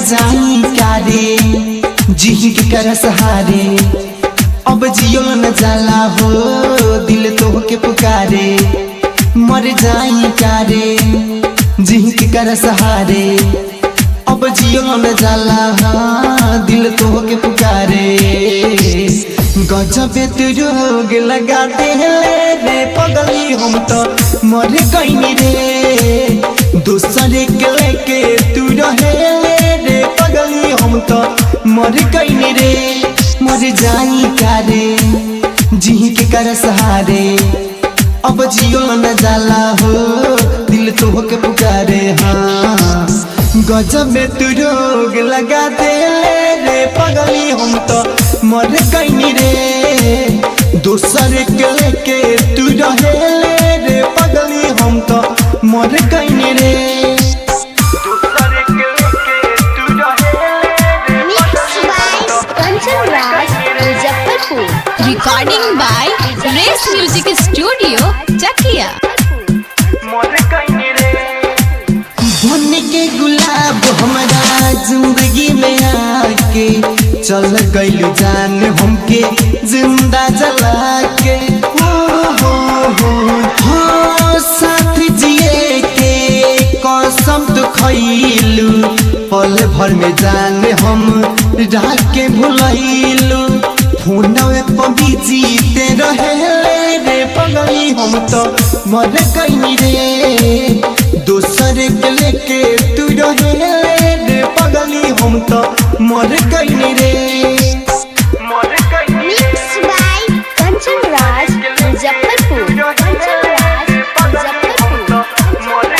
जाई कारे जी के कर सहारे अब जियो न जाला हो दिल तो के पुकारे मर जाई कारे जी के कर सहारे अब जियो न जाला हाँ दिल तो के पुकारे गजबे तू रोग लगा दे रे पगली हम तो मर गईनी रे दूसरे के लेके तू रहे रे पगली हम तो मर गईनी रे मर जाई कारे जी के कर सहारे अब जियो न जाला हो दिल तो के पुकारे हाँ गजबे तू रोग लगा दे रे पगली हम तो मर गईनी रे दूसरे के लेके तू रहे रे पगली हम तो मर गईनी रे दूसरे के लेके तू रहे रे Kanchan Raj Muzaffarpur. Recording by race music studio Chakiya. बन के गुलाब हमारा जिंदगी में आके चल गइल जान हमके जिंदा जला के हो साथ जिए के कसम तो खइलू पल भर में जान हम रात के भुलैलू फोनवे पर बिजीते रहे रे पगली हम तो मर गईनी रे दूसरे के लेके तू रहे रे पगली हम तो मर गईनी रे मिक्स बाय कंचन राज मुजफ्फरपुर। कंचन राज मुजफ्फरपुर।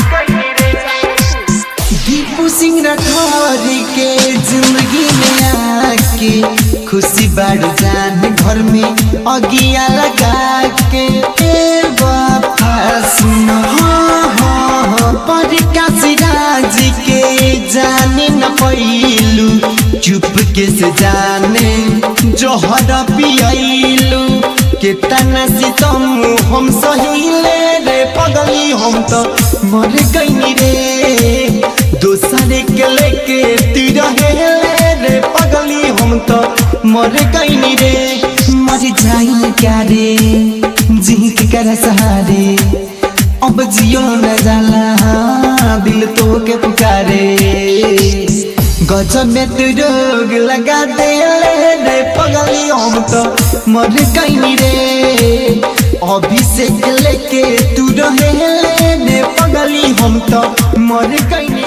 दीपू सिंह राठौर के जिंदगी में आके खुशी बढ़ जान घर में अगिया लगा के बापा सुनो पर काशिराज के जाने न पैलू चुप के से जाने जोहर पियलू कितना सितम हम सहीले रे पगली हम तो मर गईनी रे दूसरे के लेके तू रहे रे पगली हम तो मर गईनी रे मर जाई क्या रे जी के कर सहारे अब जियो न जाला दिल तो के पुकारे गजब में तू रोग लगा दे रे पगली हम तो मर गईनी रे अभिषेक लेके तू रहे रे पगली हम तो मर गईनी।